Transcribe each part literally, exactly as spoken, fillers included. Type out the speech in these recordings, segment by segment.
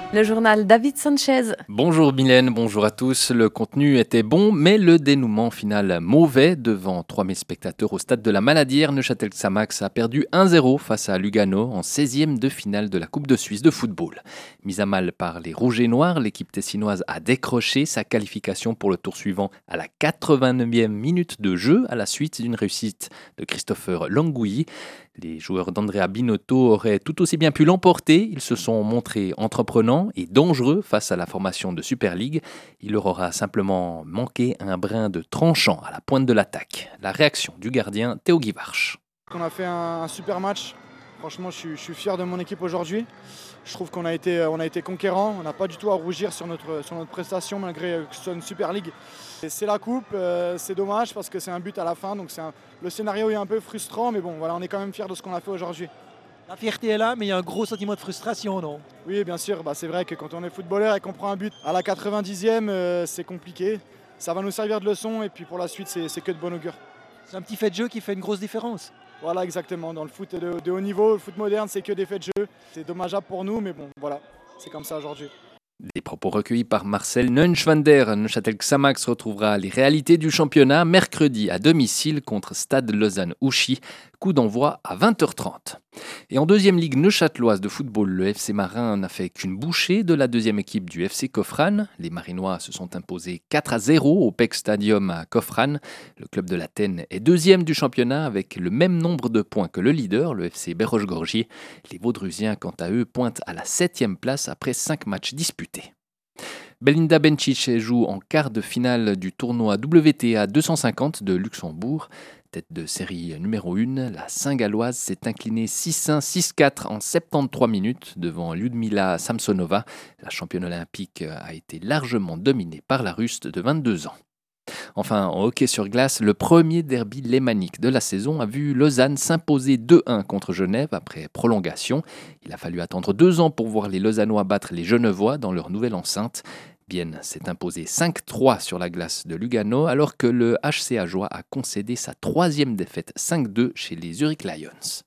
Le journal David Sanchez. Bonjour Mylène, bonjour à tous. Le contenu était bon, mais le dénouement final mauvais. Devant trois mille spectateurs au stade de la Maladière, Neuchâtel-Xamax a perdu un zéro face à Lugano en seizième de finale de la Coupe de Suisse de football. Mise à mal par les Rouges et Noirs, l'équipe tessinoise a décroché sa qualification pour le tour suivant à la quatre-vingt-neuvième minute de jeu à la suite d'une réussite de Christopher Longouilly. Les joueurs d'Andrea Binotto auraient tout aussi bien pu l'emporter. Ils se sont montrés entreprenants et dangereux face à la formation de Super League. Il leur aura simplement manqué un brin de tranchant à la pointe de l'attaque. La réaction du gardien Théo Guivarch. On a fait un, un super match. Franchement, je suis, je suis fier de mon équipe aujourd'hui. Je trouve qu'on a été, on a été conquérant. On n'a pas du tout à rougir sur notre, sur notre prestation malgré que ce soit une Super League. Et c'est la coupe, euh, c'est dommage parce que c'est un but à la fin. Donc c'est un, le scénario est un peu frustrant, mais bon, voilà, on est quand même fier de ce qu'on a fait aujourd'hui. La fierté est là, mais il y a un gros sentiment de frustration, non? Oui, bien sûr. Bah, c'est vrai que quand on est footballeur et qu'on prend un but à la quatre-vingt-dixième, euh, c'est compliqué. Ça va nous servir de leçon et puis pour la suite, c'est, c'est que de bon augure. C'est un petit fait de jeu qui fait une grosse différence. Voilà, exactement. Dans le foot de, de haut niveau, le foot moderne, c'est que des faits de jeu. C'est dommageable pour nous, mais bon, voilà, c'est comme ça aujourd'hui. Des propos recueillis par Marcel Neunschwander. Neuchâtel-Xamax retrouvera les réalités du championnat mercredi à domicile contre Stade Lausanne-Ouchy. Coup d'envoi à vingt heures trente. Et en deuxième ligue neuchâteloise de football, le F C Marin n'a fait qu'une bouchée de la deuxième équipe du F C Kofran. Les Marinois se sont imposés quatre à zéro au P E C Stadium à Kofran. Le club de l'Athènes est deuxième du championnat avec le même nombre de points que le leader, le F C Béroche-Gorgier. Les Vaudrusiens, quant à eux, pointent à la septième place après cinq matchs disputés. Belinda Bencic joue en quart de finale du tournoi W T A deux cent cinquante de Luxembourg. Tête de série numéro un, la Saint-Galloise s'est inclinée six un six quatre en soixante-treize minutes devant Lyudmila Samsonova. La championne olympique a été largement dominée par la Russe de vingt-deux ans. Enfin, en hockey sur glace, le premier derby lémanique de la saison a vu Lausanne s'imposer deux un contre Genève après prolongation. Il a fallu attendre deux ans pour voir les Lausannois battre les Genevois dans leur nouvelle enceinte. Bienne s'est imposé cinq trois sur la glace de Lugano, alors que le H C Ajoie a concédé sa troisième défaite cinq deux chez les Zurich Lions.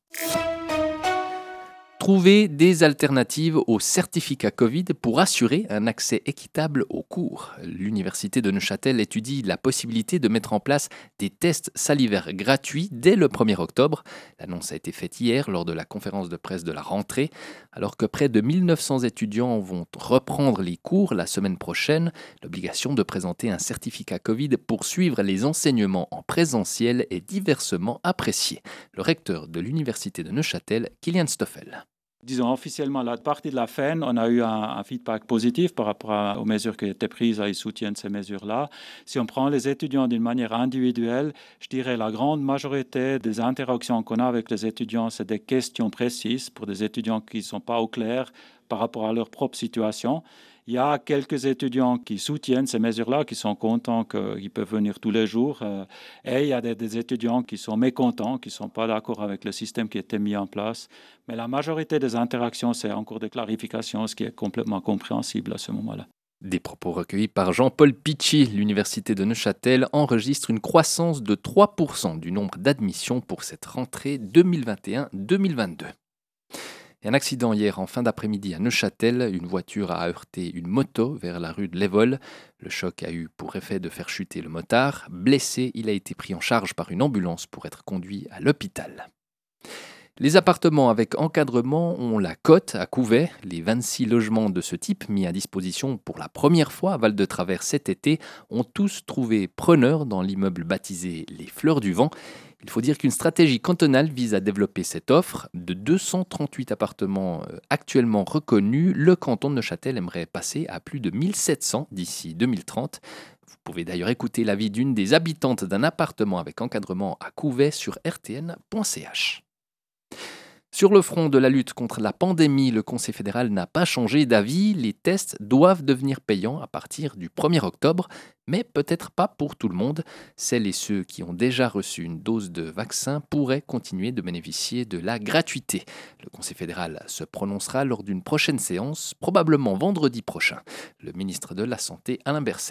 Trouver des alternatives au certificat Covid pour assurer un accès équitable aux cours. L'Université de Neuchâtel étudie la possibilité de mettre en place des tests salivaires gratuits dès le premier octobre. L'annonce a été faite hier lors de la conférence de presse de la rentrée. Alors que près de mille neuf cents étudiants vont reprendre les cours la semaine prochaine, l'obligation de présenter un certificat Covid pour suivre les enseignements en présentiel est diversement appréciée. Le recteur de l'Université de Neuchâtel, Kilian Stoffel. Disons officiellement, la partie de la fin, on a eu un, un feedback positif par rapport à, aux mesures qui étaient prises et ils soutiennent ces mesures-là. Si on prend les étudiants d'une manière individuelle, je dirais la grande majorité des interactions qu'on a avec les étudiants, c'est des questions précises pour des étudiants qui ne sont pas au clair par rapport à leur propre situation. Il y a quelques étudiants qui soutiennent ces mesures-là, qui sont contents qu'ils peuvent venir tous les jours. Et il y a des, des étudiants qui sont mécontents, qui ne sont pas d'accord avec le système qui a été mis en place. Mais la majorité des interactions, c'est encore des clarifications, ce qui est complètement compréhensible à ce moment-là. Des propos recueillis par Jean-Paul Pichy. L'Université de Neuchâtel enregistre une croissance de trois pour cent du nombre d'admissions pour cette rentrée deux mille vingt et un deux mille vingt-deux. Et un accident hier en fin d'après-midi à Neuchâtel. Une voiture a heurté une moto vers la rue de l'Évole. Le choc a eu pour effet de faire chuter le motard. Blessé, il a été pris en charge par une ambulance pour être conduit à l'hôpital. Les appartements avec encadrement ont la cote à Couvet. Les vingt-six logements de ce type mis à disposition pour la première fois à Val-de-Travers cet été ont tous trouvé preneur dans l'immeuble baptisé Les Fleurs du Vent. Il faut dire qu'une stratégie cantonale vise à développer cette offre. De deux cent trente-huit appartements actuellement reconnus, le canton de Neuchâtel aimerait passer à plus de mille sept cents d'ici deux mille trente. Vous pouvez d'ailleurs écouter l'avis d'une des habitantes d'un appartement avec encadrement à Couvet sur r t n point c h. Sur le front de la lutte contre la pandémie, le Conseil fédéral n'a pas changé d'avis. Les tests doivent devenir payants à partir du premier octobre, mais peut-être pas pour tout le monde. Celles et ceux qui ont déjà reçu une dose de vaccin pourraient continuer de bénéficier de la gratuité. Le Conseil fédéral se prononcera lors d'une prochaine séance, probablement vendredi prochain. Le ministre de la Santé, Alain Berset.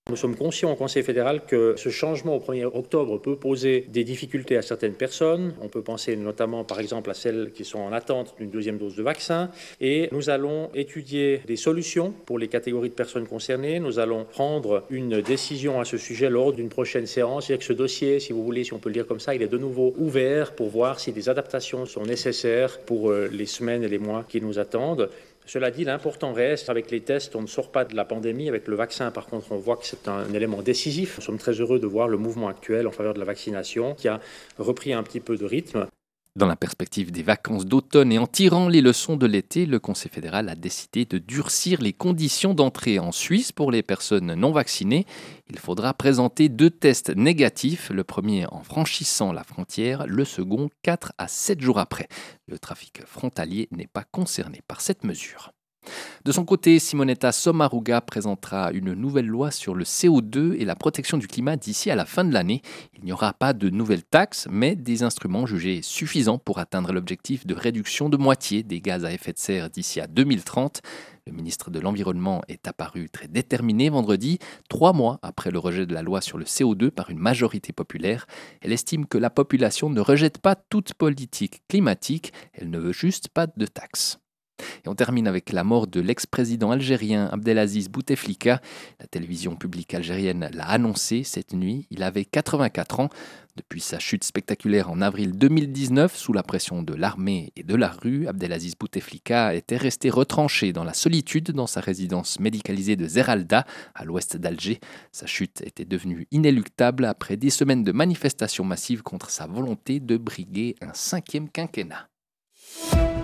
Nous sommes conscients au Conseil fédéral que ce changement au premier octobre peut poser des difficultés à certaines personnes. On peut penser notamment par exemple à celles qui sont en attente d'une deuxième dose de vaccin. Et nous allons étudier des solutions pour les catégories de personnes concernées. Nous allons prendre une décision à ce sujet lors d'une prochaine séance. C'est-à-dire que ce dossier, si vous voulez, si on peut le dire comme ça, il est de nouveau ouvert pour voir si des adaptations sont nécessaires pour les semaines et les mois qui nous attendent. Cela dit, l'important reste, avec les tests, on ne sort pas de la pandémie. Avec le vaccin, par contre, on voit que c'est un élément décisif. Nous sommes très heureux de voir le mouvement actuel en faveur de la vaccination qui a repris un petit peu de rythme. Dans la perspective des vacances d'automne et en tirant les leçons de l'été, le Conseil fédéral a décidé de durcir les conditions d'entrée en Suisse pour les personnes non vaccinées. Il faudra présenter deux tests négatifs, le premier en franchissant la frontière, le second quatre à sept jours après. Le trafic frontalier n'est pas concerné par cette mesure. De son côté, Simonetta Sommaruga présentera une nouvelle loi sur le C O deux et la protection du climat d'ici à la fin de l'année. Il n'y aura pas de nouvelles taxes, mais des instruments jugés suffisants pour atteindre l'objectif de réduction de moitié des gaz à effet de serre d'ici à deux mille trente. Le ministre de l'Environnement est apparu très déterminé vendredi, trois mois après le rejet de la loi sur le C O deux par une majorité populaire. Elle estime que la population ne rejette pas toute politique climatique, elle ne veut juste pas de taxes. Et on termine avec la mort de l'ex-président algérien Abdelaziz Bouteflika. La télévision publique algérienne l'a annoncé cette nuit. Il avait quatre-vingt-quatre ans. Depuis sa chute spectaculaire en avril deux mille dix-neuf, sous la pression de l'armée et de la rue, Abdelaziz Bouteflika était resté retranché dans la solitude dans sa résidence médicalisée de Zeralda, à l'ouest d'Alger. Sa chute était devenue inéluctable après des semaines de manifestations massives contre sa volonté de briguer un cinquième quinquennat.